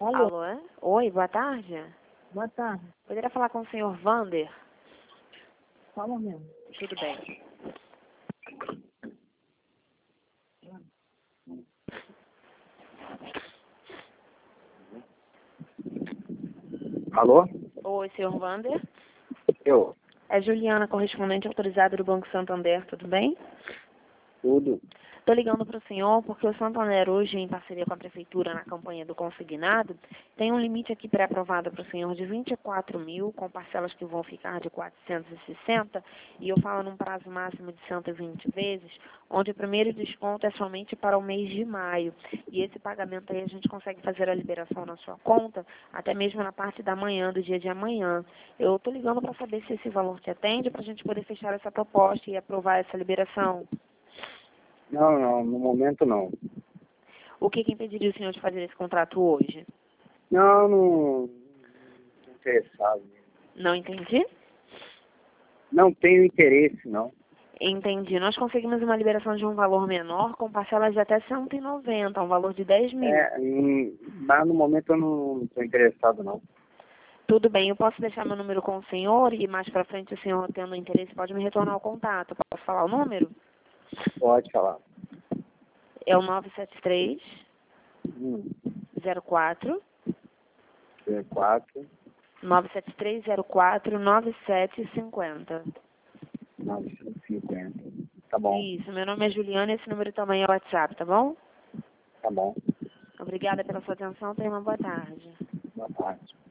Alô, Alô? Oi, boa tarde. boa tarde. Poderia falar com o senhor Vander? Fala mesmo. Tudo bem. Alô? Oi, senhor Vander. Eu? É Juliana, correspondente autorizada do Banco Santander, tudo bem? Tudo. Estou ligando para o senhor porque o Santander hoje, em parceria com a Prefeitura na campanha do consignado, tem um limite aqui pré-aprovado para o senhor de 24 mil, com parcelas que vão ficar de 460, e eu falo num prazo máximo de 120 vezes, onde o primeiro desconto é somente para o mês de maio. E esse pagamento aí a gente consegue fazer a liberação na sua conta, até mesmo na parte da manhã, do dia de amanhã. Eu estou ligando para saber se esse valor te atende, para a gente poder fechar essa proposta e aprovar essa liberação. Não, no momento não. O que impediria o senhor de fazer esse contrato hoje? Não interessado. Não entendi? Não tenho interesse, não. Entendi. Nós conseguimos uma liberação de um valor menor com parcelas de até 190, um valor de 10 mil. Mas no momento eu não estou interessado, não. Tudo bem, eu posso deixar meu número com o senhor e mais para frente o senhor tendo interesse pode me retornar o contato. Posso falar o número? Pode falar. É o 973 04 4 973 04 9750. 950. Tá bom. Isso, meu nome é Juliana e esse número também é o WhatsApp, tá bom? Tá bom. Obrigada pela sua atenção, tenha uma boa tarde. Boa tarde.